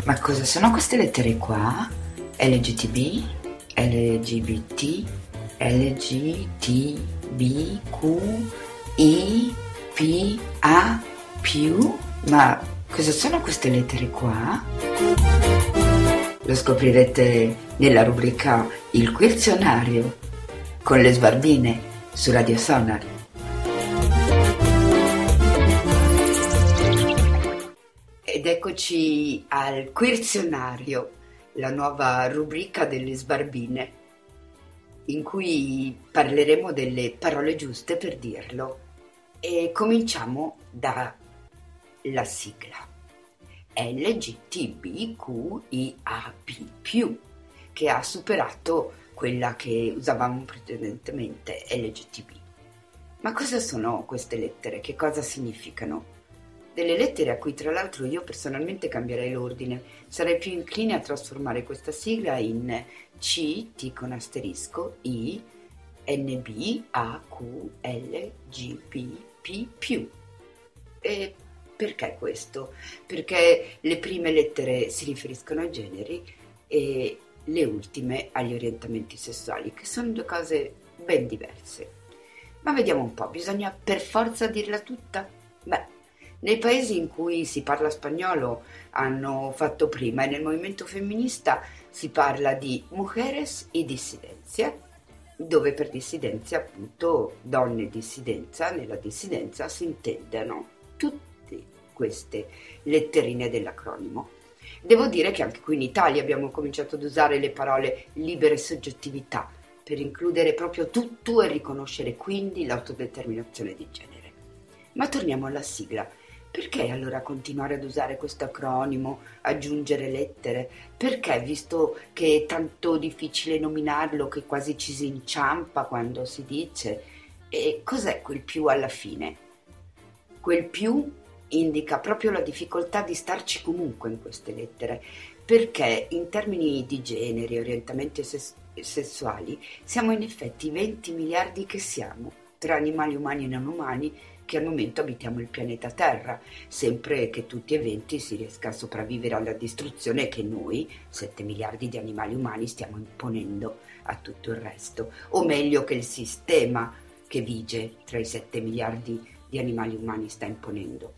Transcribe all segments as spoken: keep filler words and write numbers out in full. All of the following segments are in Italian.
Ma cosa sono queste lettere qua? L G T B, L G B T, L G T B Q, I, P, A, più? Ma cosa sono queste lettere qua? Lo scoprirete nella rubrica Il Quizionario con le Sbarbine su Radio Sonar. Ed eccoci al Quizionario, la nuova rubrica delle Sbarbine, in cui parleremo delle parole giuste per dirlo. E cominciamo dalla sigla. L G T B Q I A P più, che ha superato quella che usavamo precedentemente, L G T B. Ma cosa sono queste lettere? Che cosa significano? Delle lettere a cui tra l'altro io personalmente cambierei l'ordine. Sarei più incline a trasformare questa sigla in C, T con asterisco, I, N B, A, Q, L, G, P, P più. E perché questo? Perché le prime lettere si riferiscono ai generi e le ultime agli orientamenti sessuali, che sono due cose ben diverse. Ma vediamo un po', bisogna per forza dirla tutta? Beh, nei paesi in cui si parla spagnolo hanno fatto prima, e nel movimento femminista si parla di mujeres y disidencia, dove per dissidenza appunto donne e dissidenza, nella dissidenza si intendono tutte queste letterine dell'acronimo. Devo dire che anche qui in Italia abbiamo cominciato ad usare le parole libere soggettività per includere proprio tutto e riconoscere quindi l'autodeterminazione di genere. Ma torniamo alla sigla. Perché allora continuare ad usare questo acronimo, aggiungere lettere? Perché, visto che è tanto difficile nominarlo che quasi ci si inciampa quando si dice? E cos'è quel più alla fine? Quel più indica proprio la difficoltà di starci comunque in queste lettere, perché in termini di generi e orientamenti ses- sessuali siamo in effetti venti miliardi che siamo, tra animali umani e non umani, che al momento abitiamo il pianeta Terra, sempre che tutti e venti si riesca a sopravvivere alla distruzione che noi, sette miliardi di animali umani, stiamo imponendo a tutto il resto, o meglio che il sistema che vige tra i sette miliardi di animali umani sta imponendo.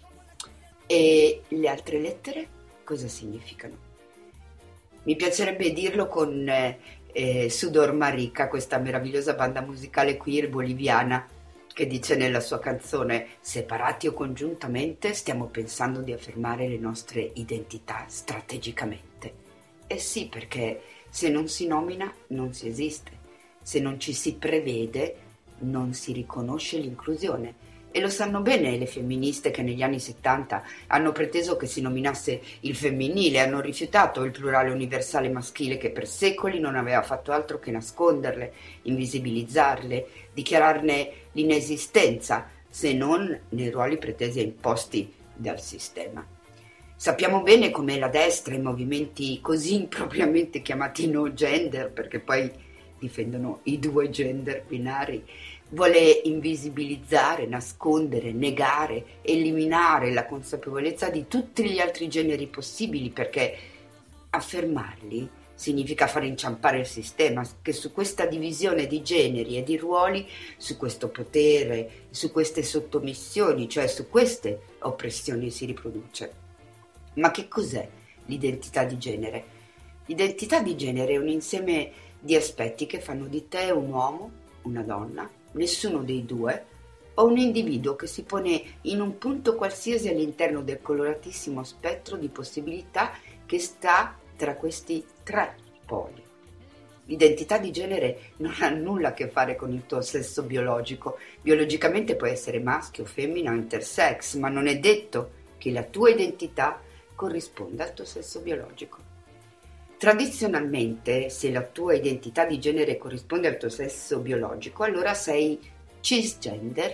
E le altre lettere cosa significano? Mi piacerebbe dirlo con eh, eh, Sudor Marica, questa meravigliosa banda musicale queer boliviana, che dice nella sua canzone: separati o congiuntamente stiamo pensando di affermare le nostre identità strategicamente. E sì, perché se non si nomina non si esiste, se non ci si prevede non si riconosce l'inclusione. E lo sanno bene le femministe che negli anni settanta hanno preteso che si nominasse il femminile, hanno rifiutato il plurale universale maschile che per secoli non aveva fatto altro che nasconderle, invisibilizzarle, dichiararne l'inesistenza, se non nei ruoli pretesi e imposti dal sistema. Sappiamo bene come la destra e i movimenti così impropriamente chiamati no gender, perché poi difendono i due gender binari, vuole invisibilizzare, nascondere, negare, eliminare la consapevolezza di tutti gli altri generi possibili, perché affermarli significa far inciampare il sistema che su questa divisione di generi e di ruoli, su questo potere, su queste sottomissioni, cioè su queste oppressioni si riproduce. Ma che cos'è l'identità di genere? L'identità di genere è un insieme di aspetti che fanno di te un uomo, una donna, nessuno dei due, o un individuo che si pone in un punto qualsiasi all'interno del coloratissimo spettro di possibilità che sta tra questi tre poli. L'identità di genere non ha nulla a che fare con il tuo sesso biologico. Biologicamente puoi essere maschio, femmina o intersex, ma non è detto che la tua identità corrisponda al tuo sesso biologico. Tradizionalmente, se la tua identità di genere corrisponde al tuo sesso biologico, allora sei cisgender,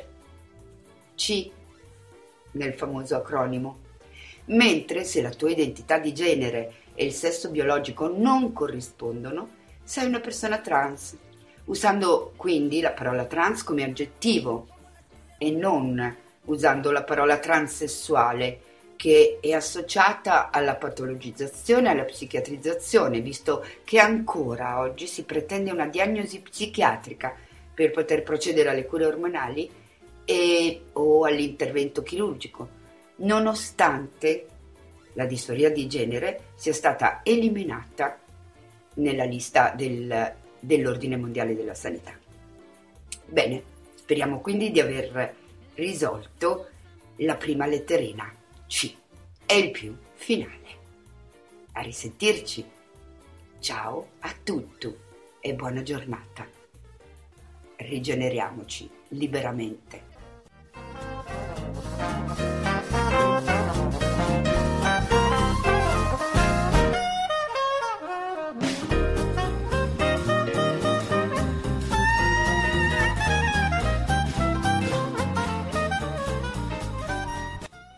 C nel famoso acronimo, mentre se la tua identità di genere e il sesso biologico non corrispondono, sei una persona trans, usando quindi la parola trans come aggettivo e non usando la parola transessuale che è associata alla patologizzazione, alla psichiatrizzazione, visto che ancora oggi si pretende una diagnosi psichiatrica per poter procedere alle cure ormonali e, o all'intervento chirurgico, nonostante la disforia di genere sia stata eliminata nella lista del, dell'Ordine Mondiale della Sanità. Bene, speriamo quindi di aver risolto la prima letterina, C, è il più finale. A risentirci. Ciao a tutti e buona giornata. Rigeneriamoci liberamente.